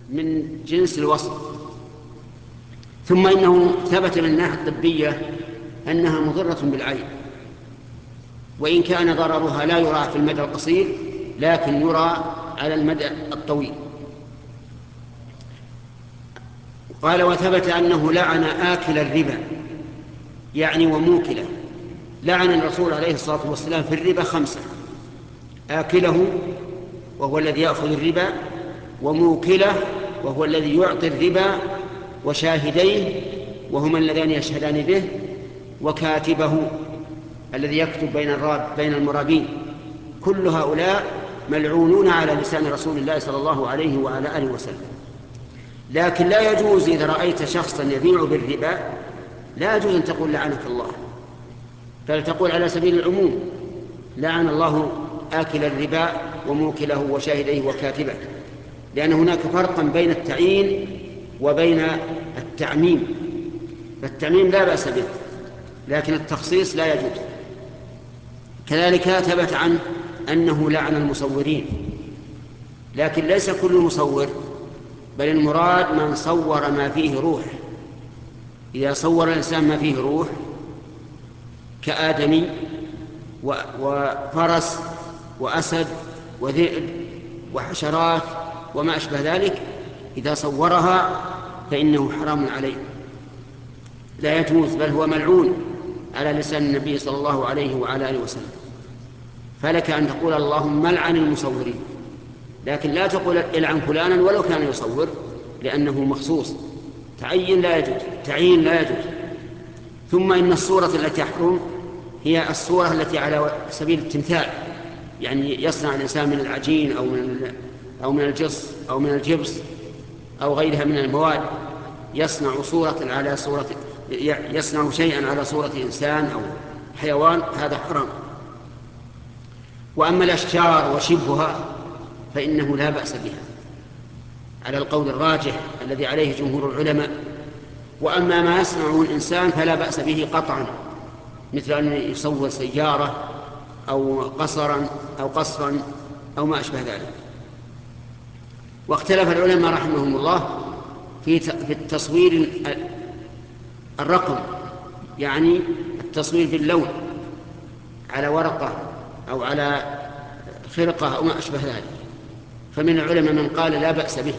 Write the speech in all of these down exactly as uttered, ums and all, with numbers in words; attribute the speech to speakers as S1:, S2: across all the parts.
S1: من جنس الوصف. ثم إنه ثبت من الناحية الطبية أنها مضرة بالعين، وإن كان ضررها لا يرى في المدى القصير لكن يرى على المدى الطويل. قال وثبت أنه لعن آكل الربا يعني وموكله. لعن الرسول عليه الصلاة والسلام في الربا خمسة: آكله وهو الذي يأخذ الربا، وموكله وهو الذي يعطي الربا، وشاهديه وهما اللذان يشهدان به، وكاتبه الذي يكتب بين الراب بين المرابين. كل هؤلاء ملعونون على لسان رسول الله صلى الله عليه وعلى آله وسلم. لكن لا يجوز إذا رأيت شخصا يبيع بالربا لا يجوز أن تقول لعنك الله، بل تقول على سبيل العموم: لعن الله آكل الربا وموكله وشاهديه وكاتبه، لأن هناك فرقا بين التعيين وبين التعميم. فالتعميم لا بأس به، لكن التخصيص لا يجوز. كذلك ثبت عنه أنه لعن المصورين، لكن ليس كل مصور، بل المراد من صور ما فيه روح. إذا صور الإنسان ما فيه روح كآدمي وفرس وأسد وذئب وحشرات وما أشبه ذلك، إذا صورها فإنه حرام عليه، لا يجوز، بل هو ملعون على لسان النبي صلى الله عليه وعلى آله وسلم. فلك أن تقول اللهم لعن المصورين، لكن لا تقول العن فلانا ولو كان يصور، لأنه مخصوص. تعيين لا يجوز، تعيين لا يجوز. ثم إن الصورة التي تحرم هي الصورة التي على سبيل التمثال، يعني يصنع الإنسان من العجين أو من أو من الجص أو من الجبس أو غيرها من المواد، يصنع صورة على صورة يصنع شيئا على صورة إنسان أو حيوان، هذا حرام. وأما الأشجار وشبهها فإنه لا بأس بها على القول الراجح الذي عليه جمهور العلماء. وأما ما يصنعه الإنسان فلا بأس به قطعا، مثل أن يصور سيارة أو قصرا أو قصرا أو ما أشبه ذلك. واختلف العلماء رحمهم الله في في التصوير الرقم، يعني التصوير باللون على ورقة أو على خرقة أو ما أشبه ذلك. فمن العلماء من قال لا بأس به،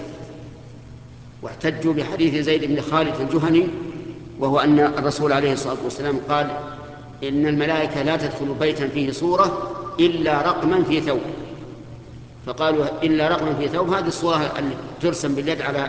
S1: واحتجوا بحديث زيد بن خالد الجهني، وهو أن الرسول عليه الصلاة والسلام قال إن الملائكة لا تدخل بيتا فيه صورة إلا رقما في ثوب، فقالوا إلا رقما في ثوب، هذه الصورة التي ترسم باليد على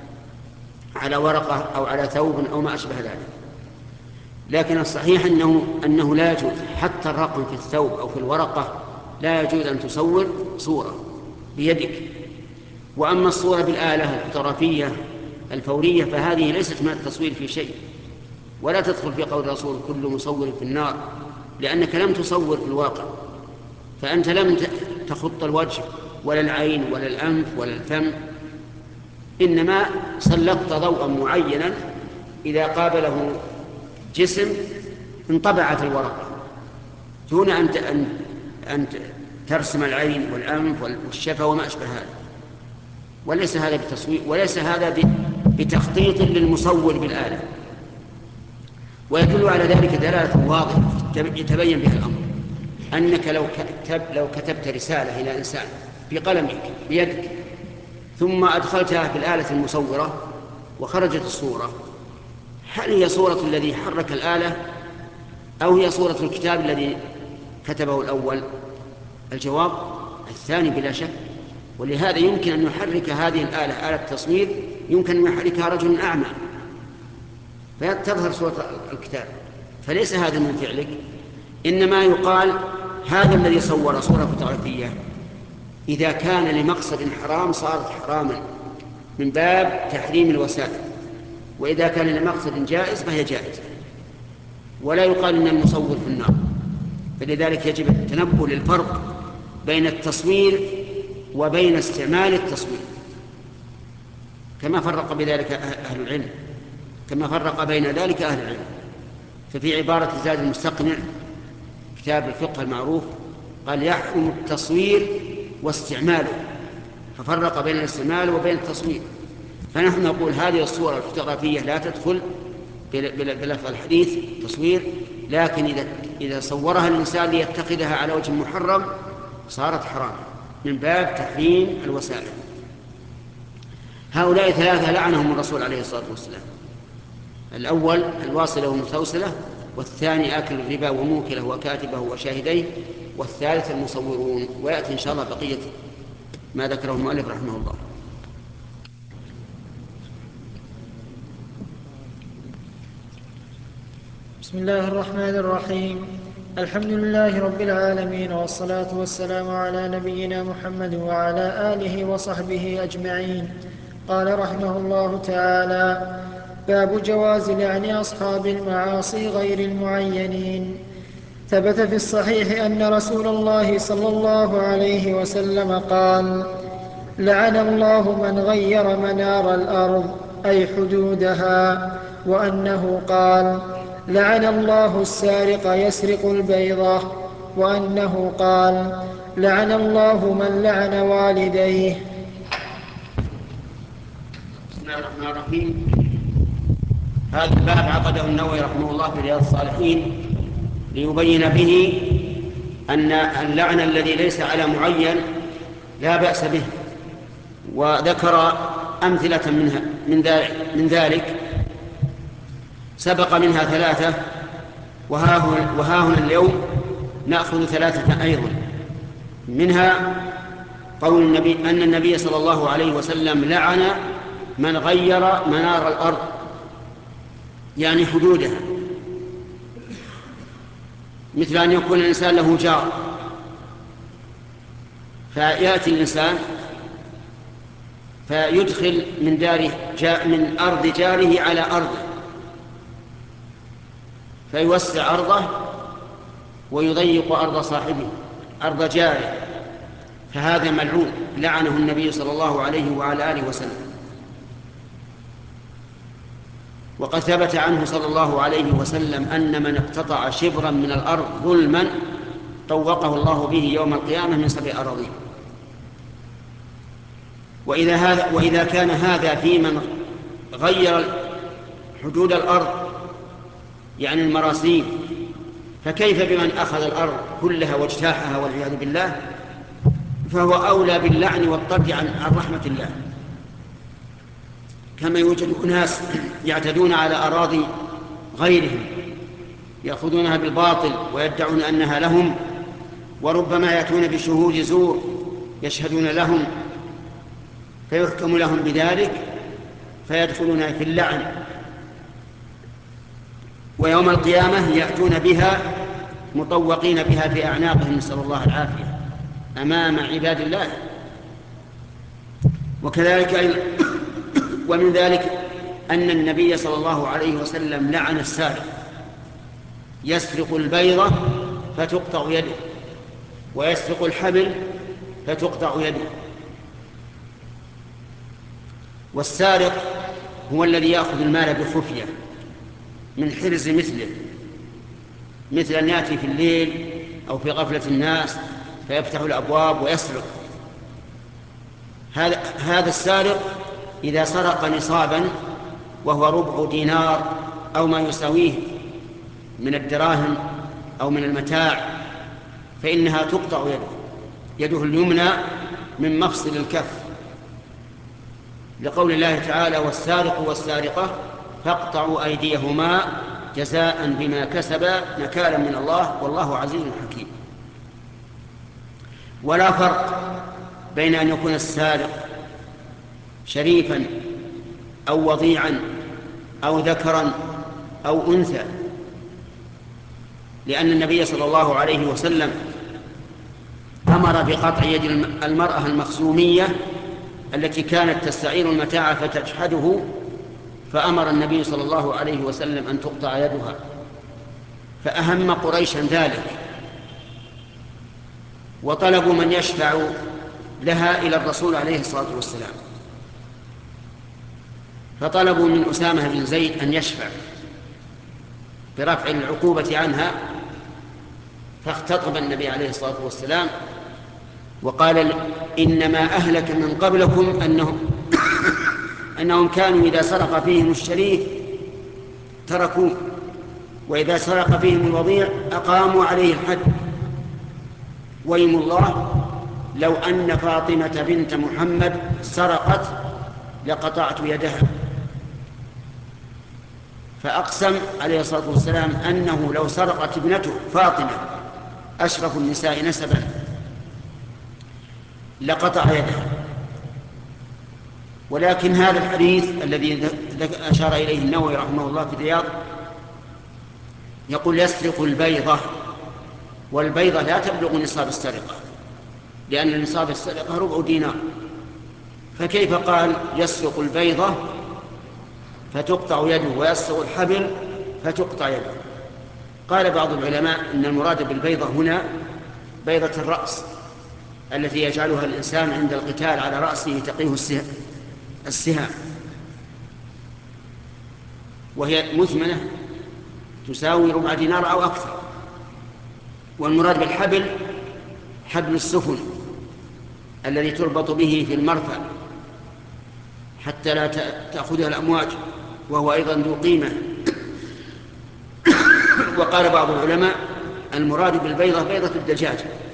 S1: على ورقة أو على ثوب أو ما أشبه ذلك. لكن الصحيح أنه, أنه لا يجوز حتى الرقم في الثوب أو في الورقة، لا يجوز أن تصور صورة بيدك. وأما الصورة بالآلة الفوتوغرافية الفورية فهذه ليست من التصوير في شيء، ولا تدخل في قول الرسول كل مصور في النار، لأنك لم تصور في الواقع، فأنت لم تخط الوجه ولا العين ولا الأنف ولا الفم، إنما سلقت ضوءا معينا إذا قابله جسم انطبع في الورقة، دون أن أن ترسم العين والأنف والشفة وما أشبه هذا. وليس هذا بتصوير، وليس هذا بتخطيط للمصور بالآلة. ويدل على ذلك دلالة واضحة يتبين بها الأمر، أنك لو كتب لو كتبت رسالة إلى إنسان بقلمك بيدك ثم أدخلتها في الآلة المصورة وخرجت الصورة، هل هي صورة الذي حرك الآلة أو هي صورة الكتاب الذي كتبه الأول؟ الجواب الثاني بلا شك. ولهذا يمكن أن يحرك هذه الآلة، آلة التصوير، يمكن أن يحركها رجل أعمى فتظهر صورة الكتاب، فليس هذا من فعلك. إنما يقال هذا الذي صور صورة فوتوغرافية إذا كان لمقصد حرام صارت حراما من باب تحريم الوسائل، وإذا كان لمقصد جائز فهي جائزة، ولا يقال إن المصور في النار. فلذلك يجب التنبه للفرق بين التصوير وبين استعمال التصوير، كما فرق بذلك أهل العلم، كما فرق بين ذلك أهل العلم. ففي عبارة زاد المستقنع كتاب الفقه المعروف قال يحرم التصوير واستعماله، ففرق بين الاستعمال وبين التصوير. فنحن نقول هذه الصور الفوتوغرافية لا تدخل بلفظ الحديث تصوير، لكن إذا إذا صورها الإنسان ليتخذها على وجه محرم صارت حرام من باب تحريم الوسائل. هؤلاء ثلاثة لعنهم الرسول عليه الصلاة والسلام: الأول الواصلة والمستوصلة، والثاني آكل الربا وموكله وكاتبه وشاهديه، والثالث المصورون. ويأتي إن شاء الله بقية ما ذكره المؤلف رحمه الله.
S2: بسم الله الرحمن الرحيم. الحمد لله رب العالمين، والصلاة والسلام على نبينا محمد وعلى آله وصحبه أجمعين. قال رحمه الله تعالى: باب جواز لعن أصحاب المعاصي غير المعينين. ثبت في الصحيح أن رسول الله صلى الله عليه وسلم قال: لعن الله من غير منار الأرض أي حدودها. وأنه قال: لعن الله السارق يسرق البيضة. وأنه قال: لعن الله من لعن والديه.
S1: بسم الله الرحمن الرحيم. هذا الباب عقده النووي رحمه الله في رياض الصالحين ليبين به أن اللعن الذي ليس على معين لا بأس به، وذكر أمثلة منها من ذلك, من ذلك سبق منها ثلاثة، وها هنا اليوم نأخذ ثلاثة أيضا. منها قول النبي أن النبي صلى الله عليه وسلم لعن من غير منار الأرض، يعني حدودها، مثل أن يكون الإنسان له جار، فيأتي الإنسان فيدخل من داره جاء من أرض جاره على أرضه، فيوسع أرضه ويضيق أرض صاحبه، أرض جاره، فهذا ملعون لعنه النبي صلى الله عليه وعلى آله وسلم. وقد ثبت عنه صلى الله عليه وسلم أن من اقتطع شبرا من الأرض ظلما طوقه الله به يوم القيامة من سبع أراضين. وإذا, هذا وإذا كان هذا في من غير حدود الأرض يعني المراسيم، فكيف بمن أخذ الأرض كلها واجتاحها والعياذ بالله؟ فهو أولى باللعن والطرد عن رحمة الله. كما يوجد أناس يعتدون على أراضي غيرهم، يأخذونها بالباطل ويدعون أنها لهم، وربما يأتون بشهود زور يشهدون لهم فيحكم لهم بذلك فيدخلون في اللعن، ويوم القيامة يأتون بها مطوقين بها في أعناقهم، نسأل الله العافية، أمام عباد الله. وكذلك أيضا ومن ذلك أن النبي صلى الله عليه وسلم لعن السارق يسرق البيضة فتقطع يده، ويسرق الحبل فتقطع يده. والسارق هو الذي يأخذ المال بخفية من حرز مثله، مثل أن يأتي في الليل أو في غفلة الناس فيفتح الأبواب ويسرق. هذا هذا السارق إذا سرق نصابا وهو ربع دينار أو ما يساويه من الدراهم أو من المتاع فإنها تقطع يده يده اليمنى من مفصل الكف، لقول الله تعالى: والسارق والسارقة فاقطعوا أيديهما جزاء بما كسبا نكالا من الله والله عزيز حكيم. ولا فرق بين أن يكون السارق شريفا أو وضيعا أو ذكرا أو أنثى، لأن النبي صلى الله عليه وسلم أمر بقطع يد المرأة المخزومية التي كانت تستعير المتاع فتجحده، فأمر النبي صلى الله عليه وسلم أن تقطع يدها، فأهم قريشا ذلك، وطلبوا من يشفع لها إلى الرسول عليه الصلاة والسلام، فطلبوا من أسامة بن زيد أن يشفع برفع العقوبة عنها، فاختطب النبي عليه الصلاة والسلام وقال: إنما أهلك من قبلكم أنهم, أنهم كانوا إذا سرق فيهم الشريف تركوه، وإذا سرق فيهم الوضيع أقاموا عليه الحد. ويم الله لو أن فاطمة بنت محمد سرقت لقطعت يدها. فأقسم عليه الصلاة والسلام أنه لو سرقت ابنته فاطمة أشرف النساء نسبا لقطع يدها. ولكن هذا الحديث الذي أشار إليه النووي رحمه الله في الرياض يقول يسرق البيضة، والبيضة لا تبلغ نصاب السرقة، لأن نصاب السرقة ربع دينار، فكيف قال يسرق البيضة فتقطع يده ويسرق الحبل فتقطع يده؟ قال بعض العلماء إن المراد بالبيضة هنا بيضة الرأس التي يجعلها الإنسان عند القتال على رأسه تقيه السهام، وهي مثمنة تساوي ربع دينار أو أكثر. والمراد بالحبل حبل السفن الذي تربط به في المرفأ حتى لا تأخذها الأمواج، وهو أيضا ذو قيمة. وقال بعض العلماء المراد بالبيضة بيضة الدجاج،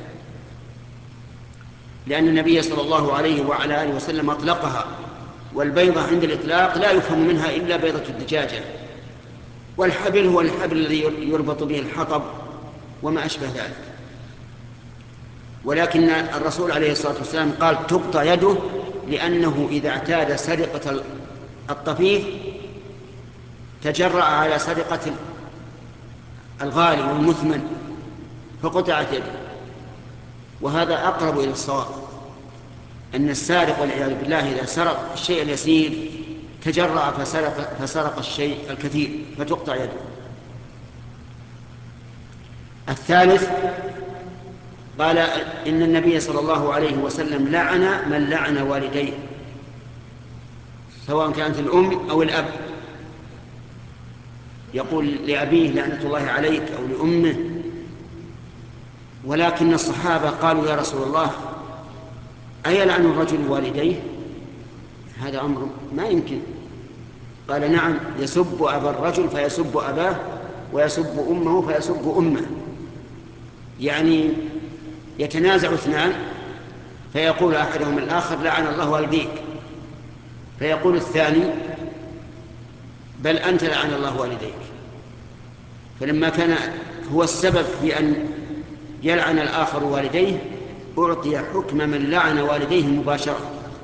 S1: لأن النبي صلى الله عليه وعلى آله وسلم أطلقها، والبيضة عند الإطلاق لا يفهم منها إلا بيضة الدجاجة. والحبل هو الحبل الذي يربط به الحطب وما أشبه ذلك. ولكن الرسول عليه الصلاة والسلام قال تقطع يده، لأنه إذا اعتاد سرقة الطفيف تجرأ على سرقة الغالي والمثمن فقطعت يده. وهذا أقرب إلى الصواب، أن السارق والعياذ بالله إذا سرق الشيء اليسير تجرأ فسرق, فسرق الشيء الكثير فتقطع يده. الثالث قال إن النبي صلى الله عليه وسلم لعن من لعن والديه، سواء كانت الأم أو الأب، يقول لأبيه لعنة الله عليك أو لأمه. ولكن الصحابة قالوا يا رسول الله أيلعن الرجل والديه؟ هذا أمر ما يمكن. قال نعم، يسب أبا الرجل فيسب أباه، ويسب أمه فيسب أمه. يعني يتنازع اثنان فيقول أحدهم الآخر لعن الله والديك، فيقول الثاني بل أنت لعن الله والديك. فلما كان هو السبب في أن يلعن الآخر والديه أعطي حكم من لعن والديه مباشرة.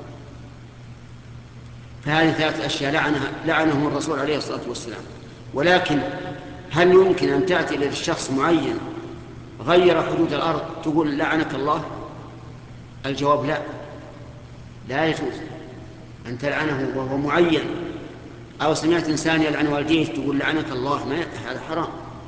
S1: فهذه ثلاث أشياء لعنها لعنهم الرسول عليه الصلاة والسلام. ولكن هل يمكن أن تأتي للشخص معين غير حدود الأرض تقول لعنك الله؟ الجواب لا، لا يجوز أن تلعنه وهو معين. أو سمعت إنسان يلعن والديه تقول لعنك الله، ما هذا حرام.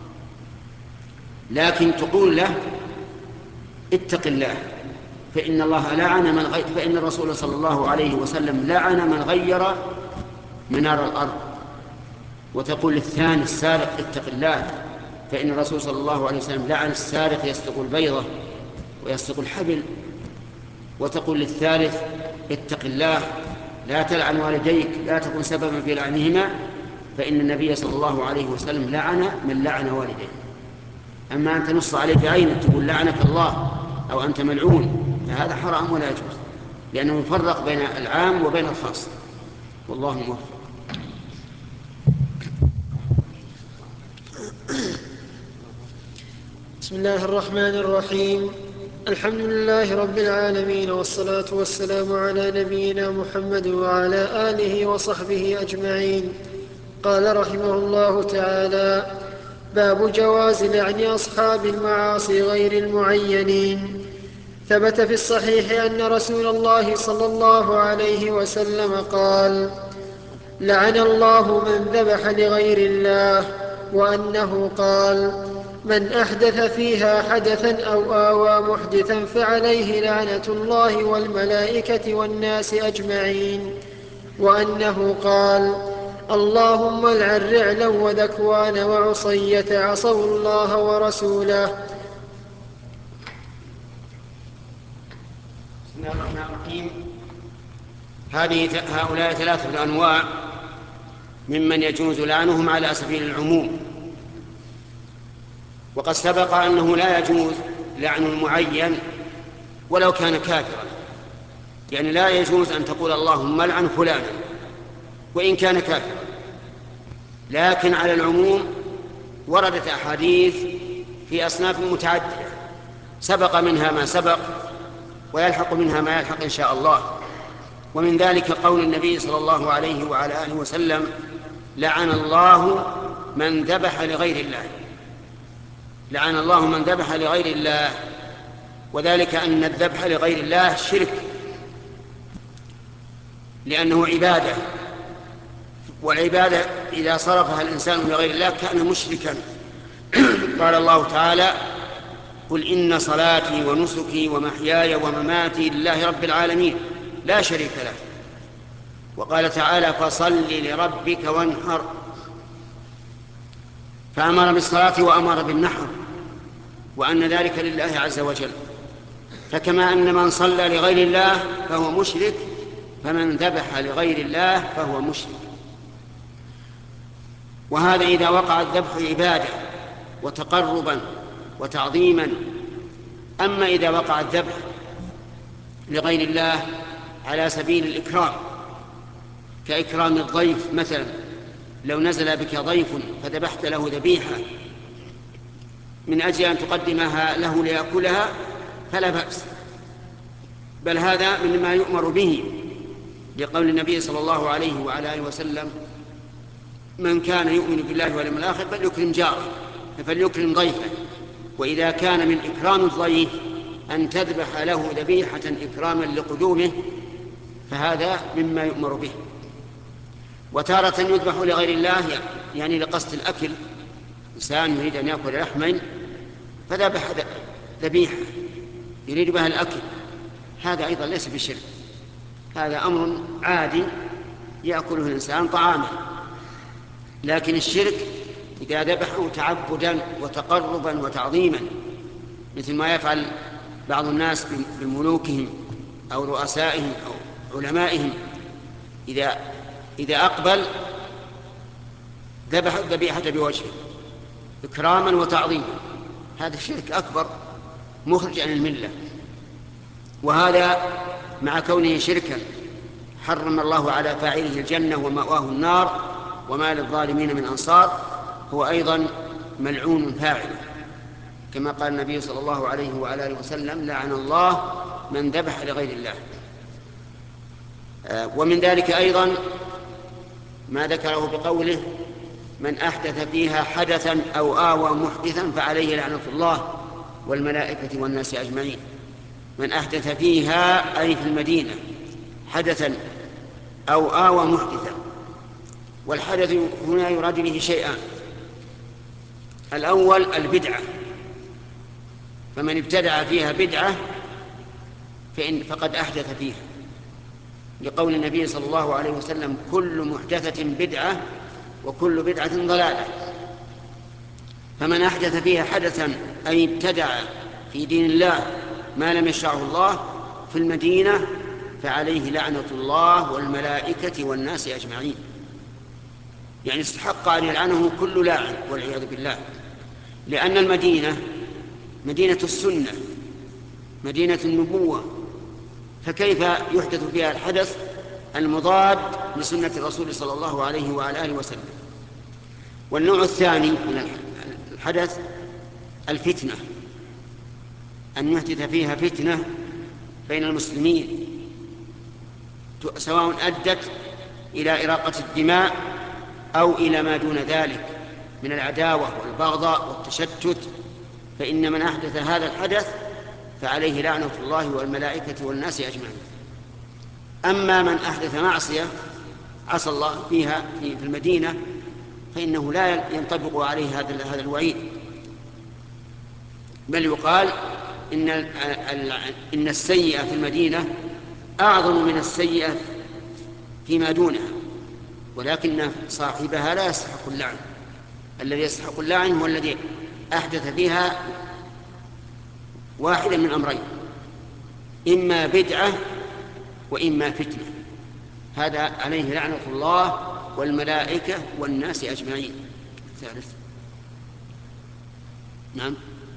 S1: لكن تقول له اتق الله، فإن الله لعن من غير فإن الرسول صلى الله عليه وسلم لعن من غير منار الأرض. وتقول للثاني السارق اتق الله، فإن الرسول صلى الله عليه وسلم لعن السارق يسرق البيضة ويسرق الحبل. وتقول للثالث اتق الله، لا تلعن والديك، لا تكن سببا في لعنهما، فإن النبي صلى الله عليه وسلم لعن من لعن والديه. أما أن تنص عليه بعينك تقول لعنك الله أو أنت ملعون فهذا حرام ولا يجوز، لأنه يفرق بين العام وبين الخاص. والله موفق.
S2: بسم الله الرحمن الرحيم. الحمد لله رب العالمين، والصلاة والسلام على نبينا محمد وعلى آله وصحبه أجمعين. قال رحمه الله تعالى: باب جواز لعن أصحاب المعاصي غير المعينين. ثبت في الصحيح أن رسول الله صلى الله عليه وسلم قال: لعن الله من ذبح لغير الله، وأنه قال: من أحدث فيها حدثا أو آوى محدثا فعليه لعنة الله والملائكة والناس أجمعين. وأنه قال: اللهم العن رعلا وذكوان وعصية عصوا الله ورسوله.
S1: بسم الله الرحمن الرحيم. هذه هؤلاء ثلاثة أنواع ممن يجوز لعنهم على سبيل العموم. وقد سبق أنه لا يجوز لعن المعين ولو كان كافرا، يعني لا يجوز أن تقول اللهم لعن فلانا وإن كان كافرا، لكن على العموم وردت أحاديث في أصناف متعددة سبق منها ما سبق ويلحق منها ما يلحق إن شاء الله. ومن ذلك قول النبي صلى الله عليه وعلى آله وسلم: لعن الله من ذبح لغير الله. لعن الله من ذبح لغير الله، وذلك أن الذبح لغير الله شرك، لأنه عبادة، والعبادة إذا صرفها الإنسان لغير الله كان مشركا. قال الله تعالى: قل إن صلاتي ونسكي ومحياي ومماتي لله رب العالمين لا شريك له. وقال تعالى: فصل لربك وانحر، فأمر بالصلاة وأمر بالنحر، وأن ذلك لله عز وجل. فكما أن من صلى لغير الله فهو مشرك، فمن ذبح لغير الله فهو مشرك. وهذا إذا وقع الذبح عبادة وتقربا وتعظيما. أما إذا وقع الذبح لغير الله على سبيل الإكرام، كإكرام الضيف مثلا، لو نزل بك ضيف فذبحت له ذبيحة من أجل أن تقدمها له ليأكلها فلا بأس، بل هذا مما يؤمر به، لقول النبي صلى الله عليه وعلى آله وسلم: من كان يؤمن بالله واليوم الآخر فليكرم جاره، فليكرم ضيفه. وإذا كان من إكرام الضيف أن تذبح له ذبيحة إكراما لقدومه فهذا مما يؤمر به. وتارة يذبح لغير الله يعني لقصد الأكل، إنسان يريد أن يأكل لحما فذبح ذبيحة يريد بها الأكل، هذا أيضا ليس بشرك، هذا أمر عادي يأكله الإنسان طعاما. لكن الشرك إذا ذبحوا تعبدا وتقربا وتعظيما، مثل ما يفعل بعض الناس بملوكهم أو رؤسائهم أو علمائهم، إذا إذا أقبل ذبح الذبيحة بوجهه إكراما وتعظيما، هذا الشرك أكبر مخرج عن الملة. وهذا مع كونه شركا حرم الله على فاعله الجنة ومأواه النار وما للظالمين من أنصار، هو أيضا ملعون فاعله، كما قال النبي صلى الله عليه وعلى آله وسلم: لعن الله من ذبح لغير الله. ومن ذلك أيضا ما ذكره بقوله: من أحدث فيها حدثا أو آوى محدثا فعليه لعنة الله والملائكة والناس أجمعين. من أحدث فيها أي في المدينة حدثا أو آوى محدثا، والحدث هنا يراد به شيئان: الأول البدعة، فمن ابتدع فيها بدعة فإن فقد أحدث فيها، لقول النبي صلى الله عليه وسلم: كل محدثة بدعة وكل بدعة ضلالة. فمن أحدث فيها حدثا أي ابتدع في دين الله ما لم يشرعه الله في المدينة فعليه لعنة الله والملائكة والناس أجمعين، يعني استحق أن يلعنه كل لاعن والعياذ بالله، لأن المدينة مدينة السنة، مدينة النبوة، فكيف يحدث فيها الحدث المضاد لسنة الرسول صلى الله عليه وعلى آله وسلم. والنوع الثاني من الحدث الفتنة، أن يحدث فيها فتنة بين المسلمين سواء أدت إلى إراقة الدماء أو إلى ما دون ذلك من العداوة والبغضاء والتشتت، فإن من أحدث هذا الحدث فعليه لعنة الله والملائكة والناس أجمعين. أما من أحدث معصية عصى الله فيها في المدينة فإنه لا ينطبق عليه هذا هذا الوعيد، بل يقال إن إن السيئة في المدينة أعظم من السيئة فيما دونها، ولكن صاحبها لا يستحق اللعن. الذي يستحق اللعن هو الذي أحدث فيها واحدا من أمرين: إما بدعة وإما فتنة. هذا عليه لعنة الله والملائكة والناس أجمعين. الثالث نعم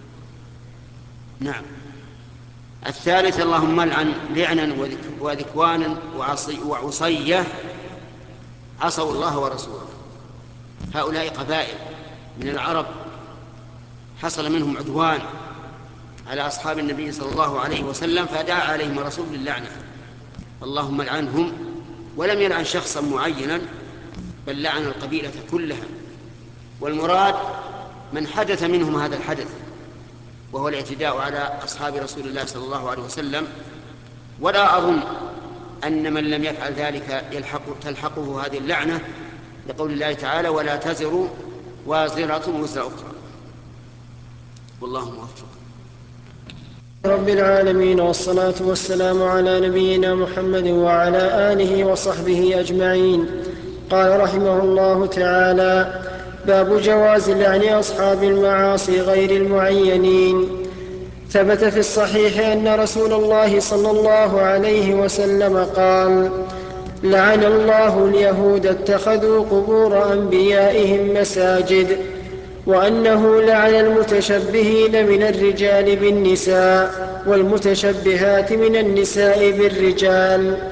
S1: نعم الثالث اللهم لعن لعنا وذكوانا وعصية عصوا الله ورسوله. هؤلاء قبائل من العرب حصل منهم عدوان على أصحاب النبي صلى الله عليه وسلم، فدعا عليهم الرسول باللعنة، اللهم لعنهم، ولم يلعن شخصا معينا بل لعن القبيلة كلها، والمراد من حدث منهم هذا الحدث وهو الاعتداء على أصحاب رسول الله صلى الله عليه وسلم. ولا أظن أن من لم يفعل ذلك يلحق تلحقه هذه اللعنة، لقول الله تعالى ولا تزر وازرة وزر أخرى. والله موفق.
S2: رب العالمين، والصلاة والسلام على نبينا محمد وعلى آله وصحبه أجمعين. قال رحمه الله تعالى: باب جواز لعن أصحاب المعاصي غير المعينين. ثبت في الصحيح أن رسول الله صلى الله عليه وسلم قال: لعن الله اليهود اتخذوا قبور أنبيائهم مساجد، وأنه لعن المتشبهين من الرجال بالنساء والمتشبهات من النساء بالرجال.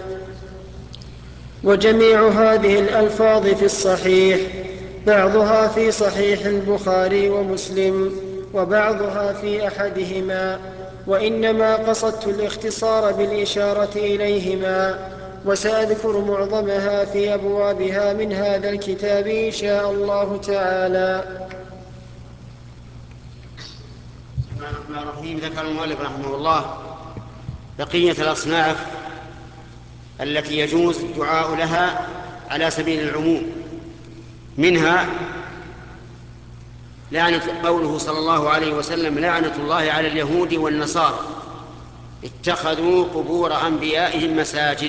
S2: وجميع هذه الألفاظ في الصحيح، بعضها في صحيح البخاري ومسلم وبعضها في أحدهما، وإنما قصدت الاختصار بالإشارة إليهما، وسأذكر معظمها في أبوابها من هذا الكتاب إن شاء الله تعالى.
S1: بسم الله الرحمن الرحيم. ذكر المؤلف رحمه الله بقية الأصناف التي يجوز الدعاء لها على سبيل العموم، منها لعنة قوله صلى الله عليه وسلم: لعنة الله على اليهود والنصارى اتخذوا قبور أنبيائهم مساجد.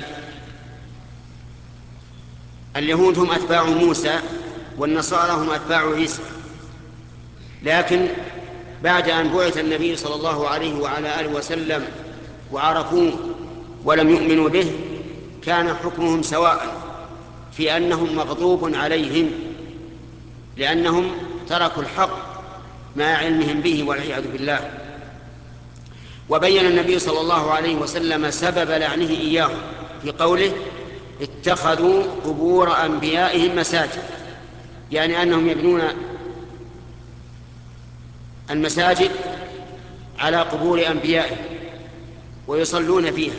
S1: اليهود هم أتباع موسى والنصارى هم أتباع عيسى، لكن بعد أن بعث النبي صلى الله عليه وعلى آله وسلم وعرفوه ولم يؤمنوا به، كان حكمهم سواء في أنهم مغضوب عليهم لأنهم تركوا الحق مع علمهم به والعياذ بالله. وبين النبي صلى الله عليه وسلم سبب لعنه إياهم في قوله: اتخذوا قبور أنبيائهم مساجد، يعني أنهم يبنون المساجد على قبور أنبيائهم ويصلون فيها،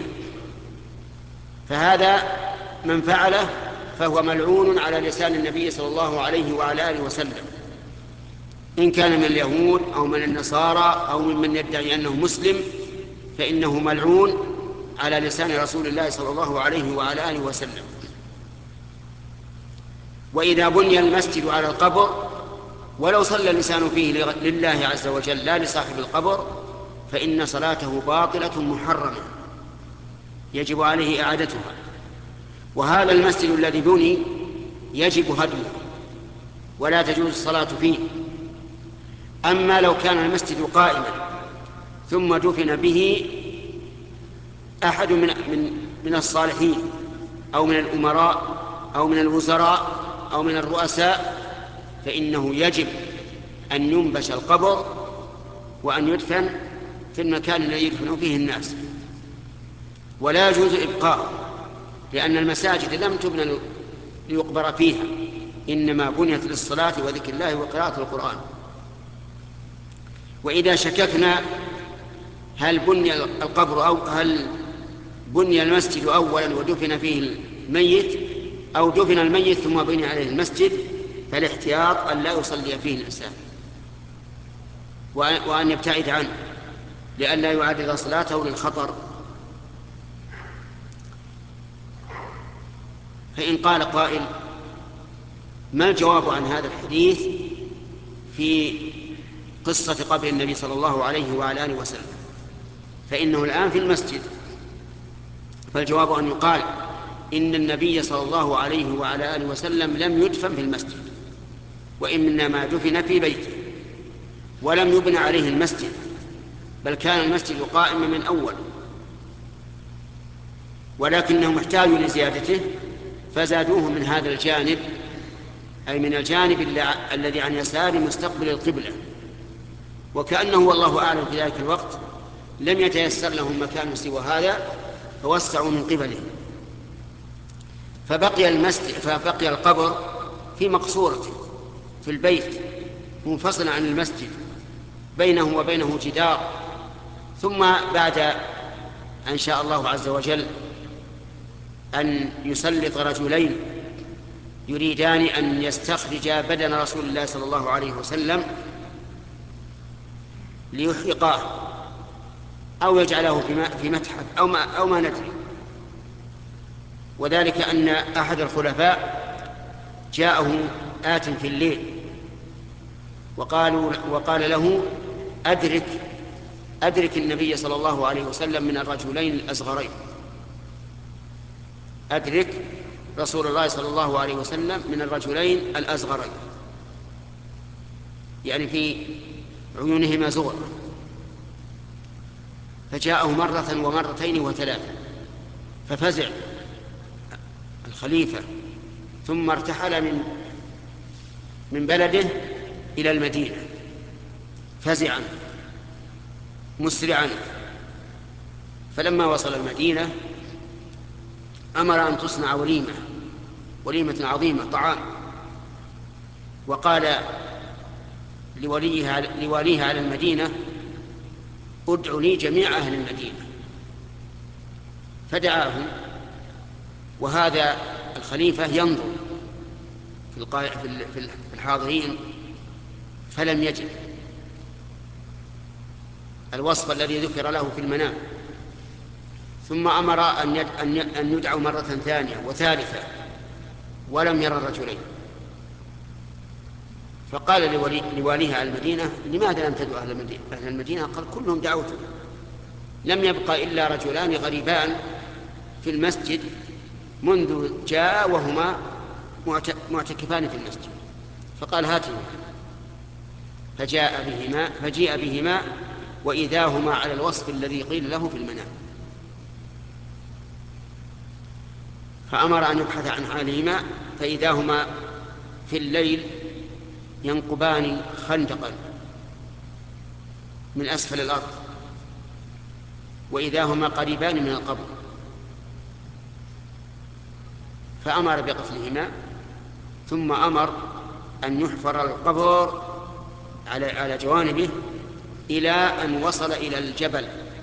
S1: فهذا من فعله فهو ملعون على لسان النبي صلى الله عليه وعلى آله وسلم، إن كان من اليهود أو من النصارى أو ممن يدعي أنه مسلم، فإنه ملعون على لسان رسول الله صلى الله عليه وعلى آله وسلم. وإذا بني المسجد على القبر ولو صلى الإنسان فيه لله عز وجل لا لصاحب القبر، فإن صلاته باطلة محرمة يجب عليه إعادتها. وهذا المسجد الذي بني يجب هدمه ولا تجوز الصلاة فيه. أما لو كان المسجد قائما ثم دفن به أحد من, من, من الصالحين أو من الأمراء أو من الوزراء أو من الرؤساء، فإنه يجب أن ينبش القبر وأن يدفن في المكان الذي يدفن فيه الناس، ولا يجوز إبقاء، لأن المساجد لم تبنى ليقبر فيها، إنما بنيت للصلاة وذكر الله وقراءة القرآن. وإذا شككنا هل بني القبر أو هل بني المسجد أولا ودفن فيه الميت أو دفن الميت ثم بني عليه المسجد، فالاحتياط أن لا يصلي فيه الإنسان وأن يبتعد عنه لئلا يعرض صلاته للخطر. فإن قال قائل: ما الجواب عن هذا الحديث في قصة قبر النبي صلى الله عليه وعلى آله وسلم؟ فإنه الآن في المسجد، فالجواب أن يقال إن النبي صلى الله عليه وعلى آله وسلم لم يدفن في المسجد، وإنما دفن في بيته ولم يبنى عليه المسجد، بل كان المسجد قائما من أول، ولكنهم احتاجوا لزيادته فزادوه من هذا الجانب، أي من الجانب الذي عن يسار مستقبل القبلة، وكأنه والله أعلم في ذلك الوقت لم يتيسر لهم مكان سوى هذا فوسعوا من قبله، فبقي المسجد فبقي القبر في مقصورته في البيت منفصلا عن المسجد، بينه وبينه جدار. ثم بعد أن شاء الله عز وجل أن يسلط رجلين يريدان أن يستخرجا بدن رسول الله صلى الله عليه وسلم ليحرقاه أو يجعله في متحف أو ما, أو ما ندري. وذلك أن أحد الخلفاء جاءه آت في الليل وقالوا وقال له أدرك أدرك النبي صلى الله عليه وسلم من الرجلين الأصغرين، أدرك رسول الله صلى الله عليه وسلم من الرجلين الأصغرين، يعني في عيونهما زغر. فجاءه مرة ومرتين وثلاثة ففزع الخليفة، ثم ارتحل من من بلده إلى المدينة فزعا مسرعا. فلما وصل المدينة أمر أن تصنع وليمة وليمة عظيمة طعام، وقال لوليها لواليها على المدينة ادع لي جميع أهل المدينة، فدعاهم. وهذا الخليفة ينظر في الحاضرين فلم يجد الوصف الذي ذكر له في المنام، ثم أمر أن يدعوا مرة ثانية وثالثة ولم يرى الرجلين. فقال لواليها على المدينة لماذا لم تدعوا أهل المدينة؟ قال كلهم دعوتهم، لم يبقى إلا رجلان غريبان في المسجد منذ جاء وهما معتكفان في المسجد. فقال هاتهما، فجاء بهما فجيء بهما وإذا هما على الوصف الذي قيل له في المنام. فأمر أن يبحث عن حالهما فإذا هما في الليل ينقبان خندقا من أسفل الأرض، وإذا هما قريبان من القبر. فأمر بقتلهما، ثم أمر أن يحفر القبر على على جوانبه إلى أن وصل إلى الجبل،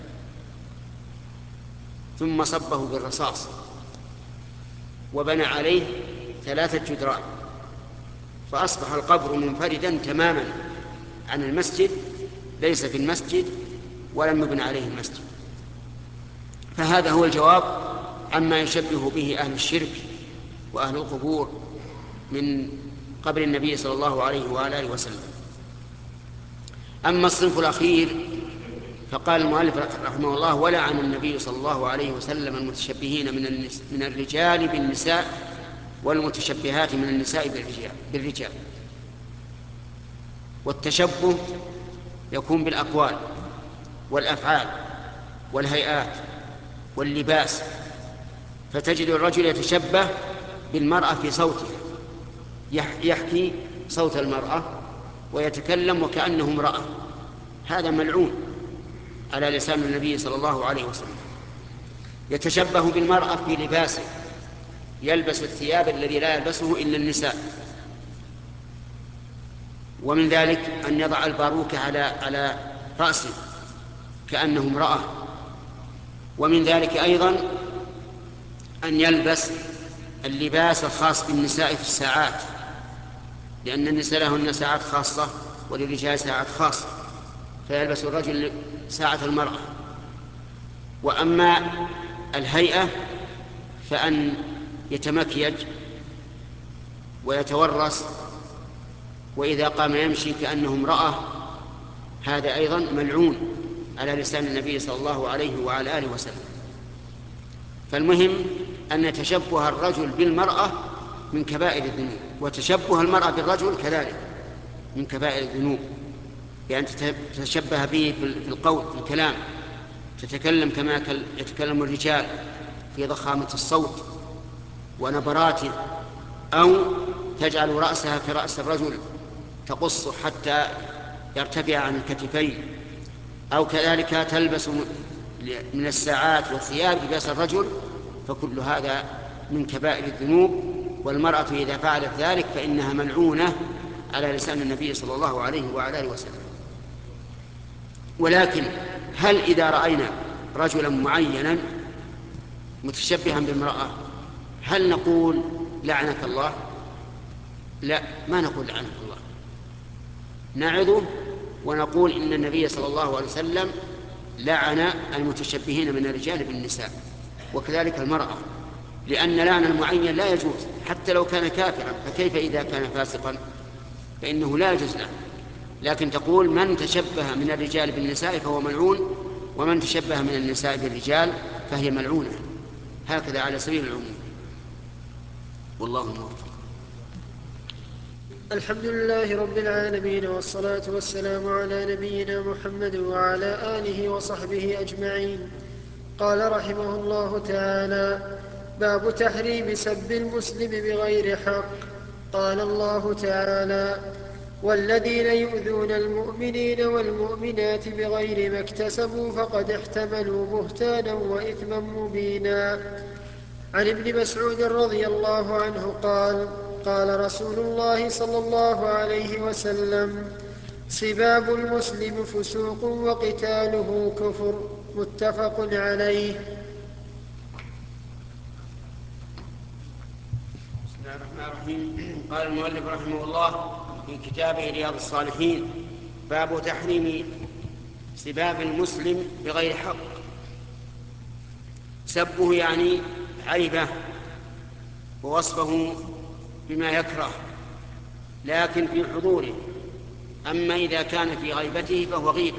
S1: ثم صبه بالرصاص وبنى عليه ثلاثة جدران، فأصبح القبر منفردا تماما عن المسجد، ليس في المسجد ولم يبنى عليه المسجد. فهذا هو الجواب عما يشبه به أهل الشرك وأهل القبور من قبر النبي صلى الله عليه وآله وسلم. أما الصنف الأخير فقال المؤلف رحمه الله ولعن النبي صلى الله عليه وسلم المتشبهين من, من الرجال بالنساء والمتشبهات من النساء بالرجال. والتشبه يكون بالأقوال والأفعال والهيئات واللباس، فتجد الرجل يتشبه بالمرأة في صوته، يحكي صوت المرأة ويتكلم وكأنه امرأة، هذا ملعون على لسان النبي صلى الله عليه وسلم. يتشبه بالمرأة في لباسه، يلبس الثياب الذي لا يلبسه إلا النساء. ومن ذلك أن يضع الباروكة على على رأسه كأنه امرأة. ومن ذلك أيضا أن يلبس اللباس الخاص بالنساء في الساعات، لأن النساء لهن ساعات خاصة وللرجال ساعات خاصة، فيلبس الرجل ساعة المرأة. وأما الهيئة فأن يتمكيج ويتورس، وإذا قام يمشي كأنه امرأة، هذا أيضا ملعون على لسان النبي صلى الله عليه وعلى آله وسلم. فالمهم أن تشبه الرجل بالمرأة من كبائر الذنوب، وتشبه المرأة بالرجل كذلك من كبائر الذنوب، بأن تتشبه به في القول في الكلام، تتكلم كما يتكلم الرجال في ضخامة الصوت ونبراته، أو تجعل رأسها كرأس الرجل تقص حتى يرتفع عن الكتفين، أو كذلك تلبس من الساعات والثياب لباس الرجل، فكل هذا من كبائر الذنوب. والمرأة إذا فعلت ذلك فإنها ملعونة على لسان النبي صلى الله عليه وعلى آله وسلم. ولكن هل إذا رأينا رجلا معينا متشبها بامرأة هل نقول لعنك الله؟ لا، ما نقول لعنك الله، نعظه ونقول إن النبي صلى الله عليه وسلم لعن المتشبهين من الرجال بالنساء، وكذلك المرأة، لأن لعن المعين لا يجوز حتى لو كان كافرا، فكيف إذا كان فاسقا؟ فإنه لا يجوز له. لكن تقول من تشبه من الرجال بالنساء فهو ملعون، ومن تشبه من النساء بالرجال فهي ملعونة، هكذا على سبيل العموم. والله موفق.
S2: الحمد لله رب العالمين، والصلاة والسلام على نبينا محمد وعلى آله وصحبه أجمعين. قال رحمه الله تعالى: باب تحريم سب المسلم بغير حق. قال الله تعالى: والذين يؤذون المؤمنين والمؤمنات بغير ما اكتسبوا فقد احتملوا بهتانا وإثما مبينا. عن ابن مسعود رضي الله عنه قال: قال رسول الله صلى الله عليه وسلم: سباب المسلم فسوق وقتاله كفر. متفق عليه.
S1: بسم الله الرحمن الرحيم. قال المؤلف رحمه الله في كتابه رياض الصالحين: باب تحريم سباب المسلم بغير حق. سبه يعني عيبه ووصفه بما يكره لكن في حضوره، أما إذا كان في غيبته فهو غيبة.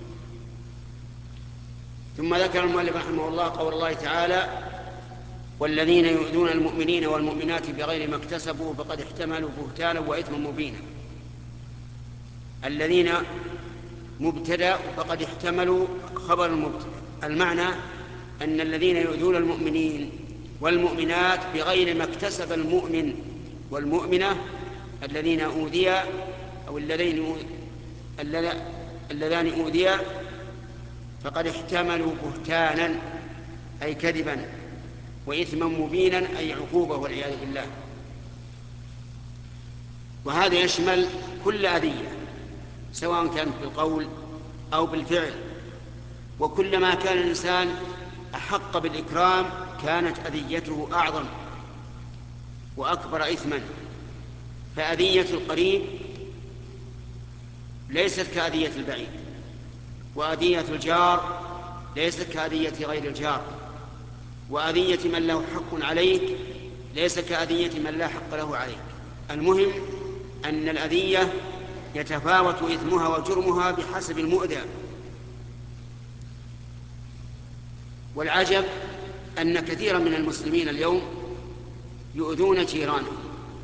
S1: ثم ذكر المؤلف رحمه الله قول الله تعالى: والذين يؤذون المؤمنين والمؤمنات بغير ما اكتسبوا فقد احتملوا بهتانا وإثما مبينا. الذين مبتدأ فقد احتملوا خبر المبتدأ، المعنى أن الذين يؤذون المؤمنين والمؤمنات بغير ما اكتسب المؤمن والمؤمنة الذين أوذيا أو الذين اللذان أوذيا فقد احتملوا بهتانا أي كذبا، وإثما مبينا أي عقوبة والعياذ بالله. وهذا يشمل كل أذية سواء كانت بالقول أو بالفعل، وكلما كان الإنسان أحق بالإكرام كانت أذيته أعظم وأكبر إثما. فأذية القريب ليست كأذية البعيد، وأذية الجار ليست كأذية غير الجار، وأذية من له حق عليك ليس كأذية من لا حق له عليك. المهم أن الأذية يتفاوت إثمها وجرمها بحسب المؤذى. والعجب أن كثيرا من المسلمين اليوم يؤذون جيرانهم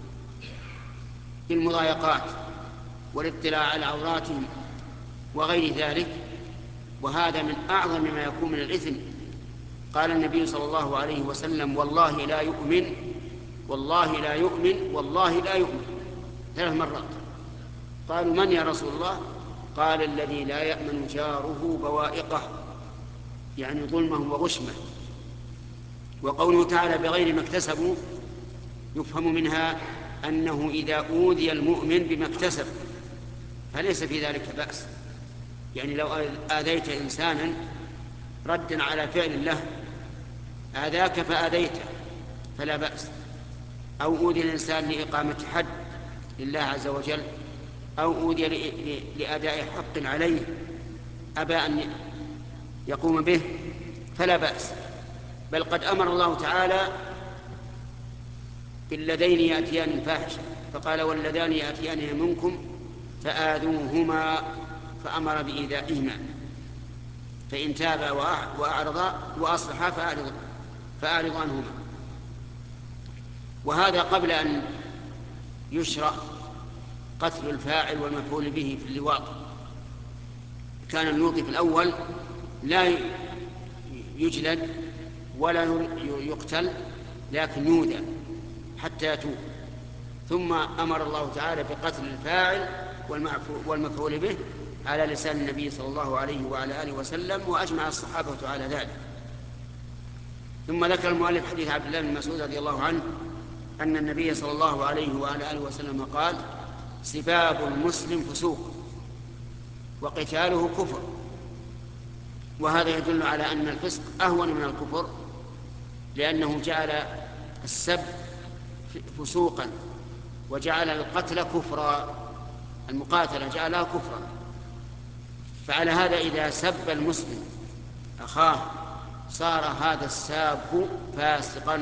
S1: بالمضايقات والاطلاع على عوراتهم وغير ذلك، وهذا من أعظم ما يكون من الإثم. قال النبي صلى الله عليه وسلم: والله لا يؤمن، والله لا يؤمن، والله لا يؤمن، ثلاث مرات. قالوا: من يا رسول الله؟ قال: الذي لا يأمن جاره بوائقه، يعني ظلمه وغشمه. وقوله تعالى: بغير ما اكتسبوا، يفهم منها أنه إذا أوذي المؤمن بما اكتسب فليس في ذلك بأس. يعني لو آذيت إنسانا ردا على فعل له، آذاك فآذيته فلا بأس، أو أوذي الإنسان لإقامة حد لله عز وجل، أو أوذي لأداء حق عليه أبى أن يقوم به فلا بأس. بل قد أمر الله تعالى باللذين يأتيان الفاحشة، فقال: واللذان يأتيان منكم فآذوهما، فأمر بإيذائهما، فإن تابا وأعرضا وأصلحا فأعرض عنهما. وهذا قبل أن يشرع قتل الفاعل والمفعول به في اللواط. كان اللوطي في الأول لا يجلد ولا يقتل لكن يؤذى حتى يتوب. ثم أمر الله تعالى بقتل الفاعل والمفعول به على لسان النبي صلى الله عليه وعلى آله وسلم، وأجمع الصحابة على ذلك. ثم ذكر المؤلف حديث عبد الله بن مسعود رضي الله عنه أن النبي صلى الله عليه وعلى آله وسلم قال: سباب المسلم فسوق وقتاله كفر. وهذا يدل على أن الفسق أهون من الكفر، لأنه جعل السب فسوقا وجعل القتل كفرا، المقاتلة جعلها كفرا. فعلى هذا إذا سب المسلم أخاه صار هذا الساب فاسقا،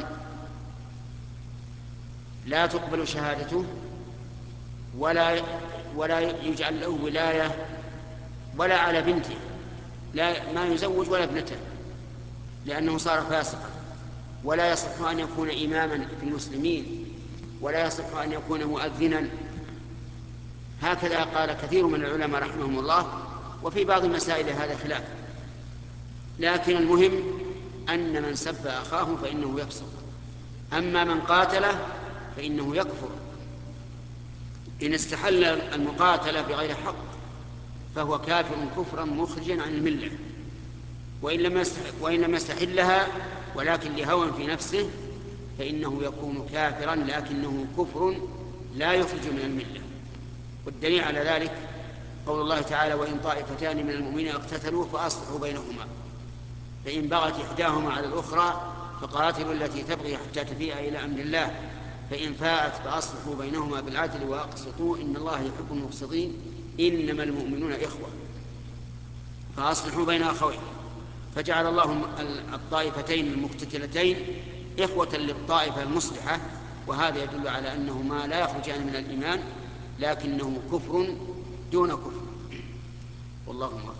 S1: لا تقبل شهادته ولا ولا يجعل له ولاية ولا على بنته، لا ما يزوج ولا ابنته، لأنه صار فاسقا. ولا يصح أن يكون إماما في المسلمين، ولا يصح أن يكون مؤذنا. هكذا قال كثير من العلماء رحمهم الله، وفي بعض المسائل هذا خلاف. لكن المهم أن من سب أخاه فإنه يفسق، أما من قاتله فإنه يكفر. إن استحل المقاتلة بغير حق فهو كافر كفرا مخرجا عن الملة، وإن لم يستحلها ولكن لهوى في نفسه فإنه يكون كافرا، لكنه كفر لا يخرج من الملة. والدليل على ذلك قول الله تعالى: وإن طائفتان من المؤمنين اقتتلوا فأصلحوا بينهما فإن بغت إحداهما على الأخرى فقاتلوا التي تبغي حتى تفيء إلى أمر الله فإن فاءت فأصلحوا بينهما بالعدل وأقسطوا إن الله يحب المقسطين إنما المؤمنون إخوة فأصلحوا بين أخوين. فجعل الله الطائفتين المقتتلتين إخوة للطائفة المصلحة، وهذا يدل على أنهما لا يخرجان من الإيمان، لكنه كفر دون كفر. والله أعلم.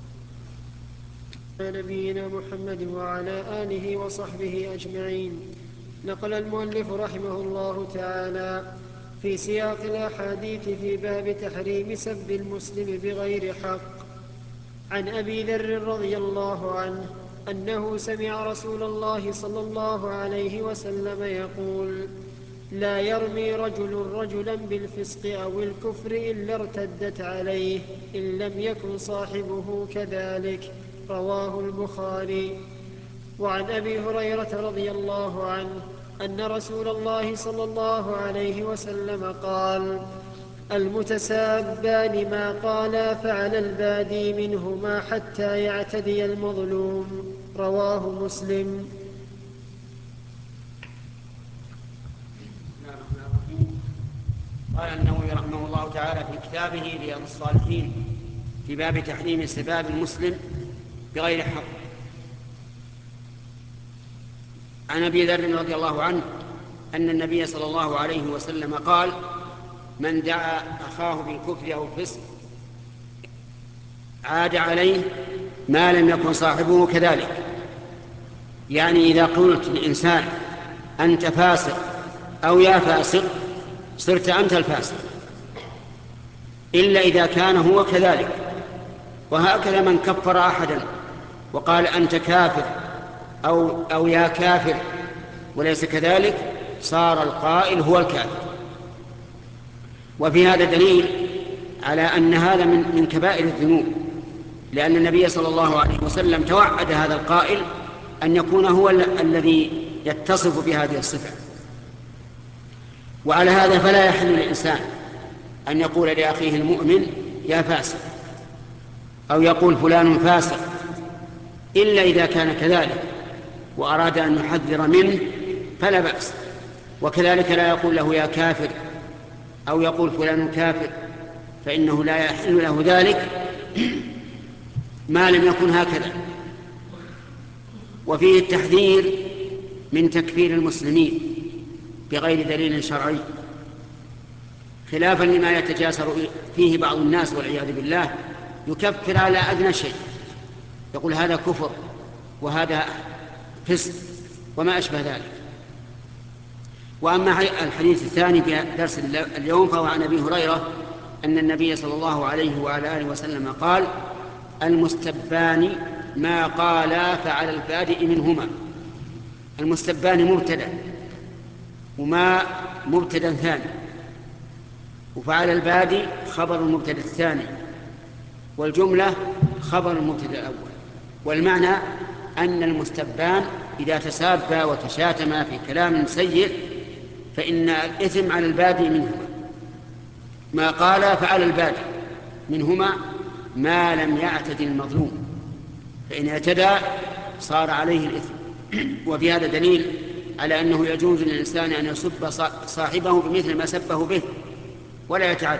S2: نبينا محمد وعلى آله وصحبه أجمعين. نقل المؤلف رحمه الله تعالى في سياق الأحاديث في باب تحريم سب المسلم بغير حق عن أبي ذر رضي الله عنه أنه سمع رسول الله صلى الله عليه وسلم يقول: لا يرمي رجل رجلا بالفسق أو الكفر إلا ارتدت عليه إن لم يكن صاحبه كذلك. رواه البخاري. وعن أبي هريرة رضي الله عنه أن رسول الله صلى الله عليه وسلم قال: المتسابان ما قالا فعلى البادي منهما حتى يعتدي المظلوم. رواه مسلم.
S1: قال النووي رحمه الله تعالى في كتابه رياض الصالحين في باب تحريم سباب المسلم بغير حق عن أبي ذر رضي الله عنه أن النبي صلى الله عليه وسلم قال: من دعا أخاه بالكفر أو الفسق عاد عليه ما لم يكن صاحبه كذلك. يعني إذا قلت للإنسان أنت فاسق أو يا فاسق صرت أنت الفاسق، إلا إذا كان هو كذلك. وهكذا من كفر أحدا وقال أنت كافر أو, أو يا كافر وليس كذلك صار القائل هو الكافر. وفي هذا دليل على أن هذا من, من كبائر الذنوب، لأن النبي صلى الله عليه وسلم توعد هذا القائل أن يكون هو ال- الذي يتصف بهذه الصفة. وعلى هذا فلا يحل للإنسان أن يقول لأخيه المؤمن يا فاسق أو يقول فلان فاسق إلا إذا كان كذلك وأراد أن يحذر منه فلا بأس. وكذلك لا يقول له يا كافر أو يقول فلان كافر، فإنه لا يحل له ذلك ما لم يكن هكذا. وفيه التحذير من تكفير المسلمين بغير دليل شرعي، خلافا لما يتجاسر فيه بعض الناس والعياذ بالله، يكفر على أدنى شيء، يقول هذا كفر وهذا فسق وما أشبه ذلك. وأما الحديث الثاني في درس اليوم فهو عن أبي هريرة أن النبي صلى الله عليه وعلى آله وسلم قال: المستبان ما قالا فعلى البادئ منهما. المستبان مبتدأ وما مبتدا ثاني، وفعل البادي خبر المبتدا الثاني، والجملة خبر المبتدا الأول. والمعنى أن المستبان إذا تسابا وتشاتما في كلام سيء فإن الإثم على البادي منهما، ما قال فعلى البادي منهما ما لم يعتد المظلوم، فإن اعتدى صار عليه الإثم. وفي هذا دليل على أنه يجوز للإنسان أن يسب صاحبه بمثل ما سبه به ولا يتعدى.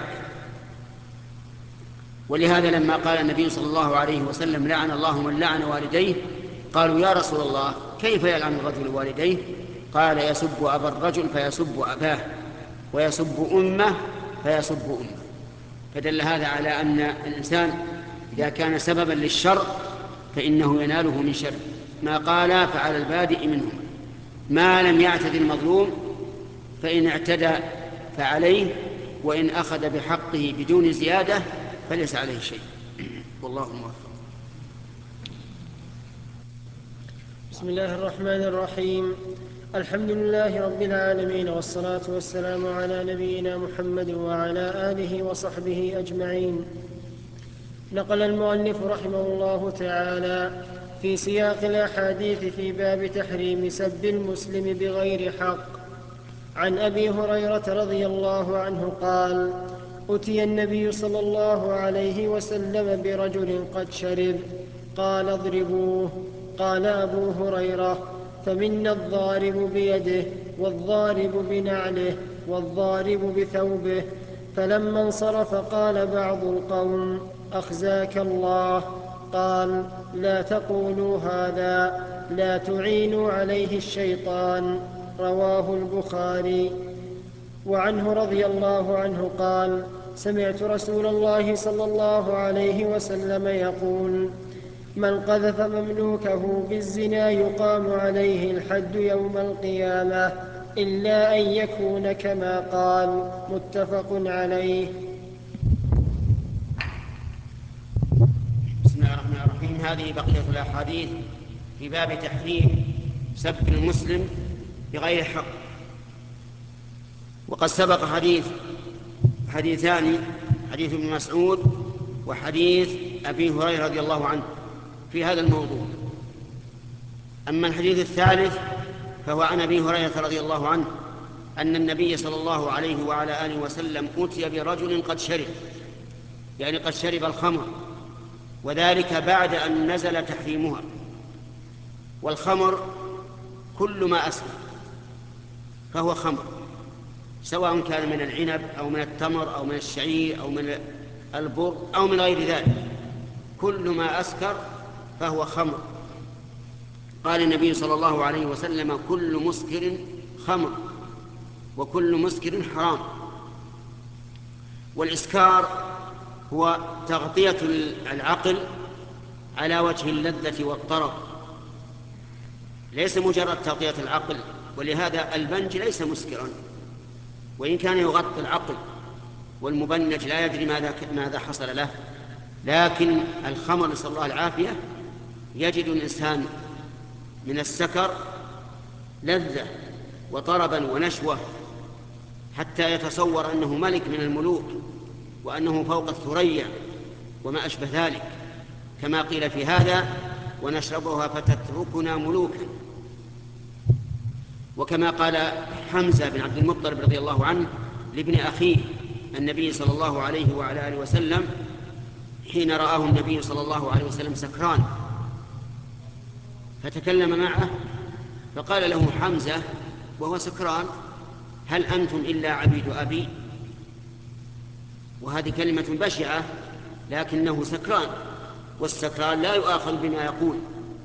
S1: ولهذا لما قال النبي صلى الله عليه وسلم لعن الله من لعن والديه، قالوا يا رسول الله كيف يلعن الرجل والديه؟ قال يسب أبا الرجل فيسب أباه، ويسب أمه فيسب أمه. فدل هذا على أن الإنسان إذا كان سببا للشر فإنه يناله من شر، ما قال فعلى البادئ منهم ما لم يعتد المظلوم، فإن اعتدى فعليه، وإن أخذ بحقه بدون زيادة فليس عليه شيء. والله موفق.
S2: بسم الله الرحمن الرحيم. الحمد لله رب العالمين، والصلاة والسلام على نبينا محمد وعلى آله وصحبه أجمعين. نقل المؤلف رحمه الله تعالى في سياق الأحاديث في باب تحريم سب المسلم بغير حق عن أبي هريرة رضي الله عنه قال: أتي النبي صلى الله عليه وسلم برجل قد شرب، قال: اضربوه. قال أبو هريرة: فمنا الضارب بيده، والضارب بنعله، والضارب بثوبه. فلما انصرف قال بعض القوم: أخزاك الله. قال: لا تقولوا هذا، لا تعينوا عليه الشيطان. رواه البخاري. وعنه رضي الله عنه قال: سمعت رسول الله صلى الله عليه وسلم يقول: من قذف مملوكه بالزنا يقام عليه الحد يوم القيامة، إلا أن يكون كما قال. متفق عليه.
S1: بسم الله الرحمن الرحيم. هذه بقية الأحاديث في باب تحريم سب المسلم بغير حق. وقد سبق حديث حديثان، حديث ابن مسعود وحديث أبي هريرة رضي الله عنه في هذا الموضوع. أما الحديث الثالث فهو عن أبي هريرة رضي الله عنه أن النبي صلى الله عليه وعلى آله وسلم أتي برجل قد شرب، يعني قد شرب الخمر، وذلك بعد أن نزل تحريمها. والخمر كل ما أسكر فهو خمر، سواء كان من العنب أو من التمر أو من الشعير أو من البر أو من غير ذلك، كل ما أسكر فهو خمر. قال النبي صلى الله عليه وسلم: كل مسكر خمر، وكل مسكر حرام. والإسكار هو تغطية العقل على وجه اللذة والطرب، ليس مجرد تغطية العقل. ولهذا البنج ليس مسكرا وإن كان يغطي العقل، والمبنج لا يدري ماذا ماذا حصل له. لكن الخمر نسأل الله العافية يجد الإنسان من السكر لذة وطربا ونشوة، حتى يتصور أنه ملك من الملوك وأنه فوق الثريا وما أشبه ذلك، كما قيل في هذا: ونشربها فتتركنا ملوكا. وكما قال حمزة بن عبد المطلب رضي الله عنه لابن أخيه النبي صلى الله عليه وعلى آله وسلم حين رآه النبي صلى الله عليه وسلم سكران، فتكلم معه فقال له حمزة وهو سكران: هل أنتم إلا عبيد أبي؟ وهذه كلمة بشعة، لكنه سكران، والسكران لا يؤاخذ بما يقول.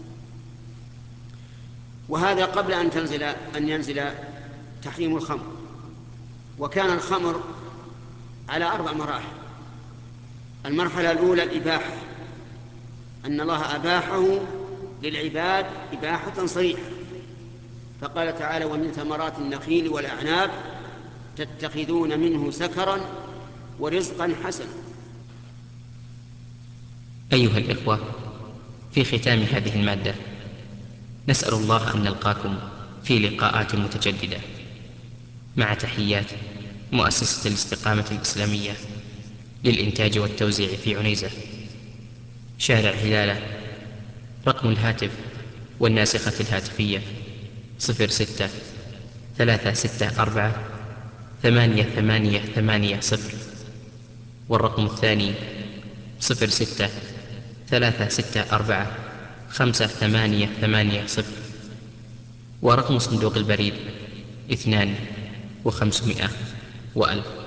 S1: وهذا قبل أن تنزل أن ينزل تحريم الخمر. وكان الخمر على أربع مراحل. المرحلة الأولى الإباحة، أن الله أباحه للعباد إباحة صريحة، فقال تعالى: ومن ثمرات النخيل والأعناب تتخذون منه سكرا ورزقا حسنا.
S3: أيها الإخوة، في ختام هذه المادة نسأل الله أن نلقاكم في لقاءات متجددة، مع تحيات مؤسسة الاستقامة الإسلامية للإنتاج والتوزيع في عنيزة، شارع هلالة. رقم الهاتف والناسخة الهاتفية صفر ستة ثلاثة ستة أربعة ثمانية ثمانية ثمانية صفر، والرقم الثاني صفر ستة ثلاثة ستة أربعة خمسة ثمانية ثمانية صفر، ورقم صندوق البريد اثنان وخمسمائة وألف.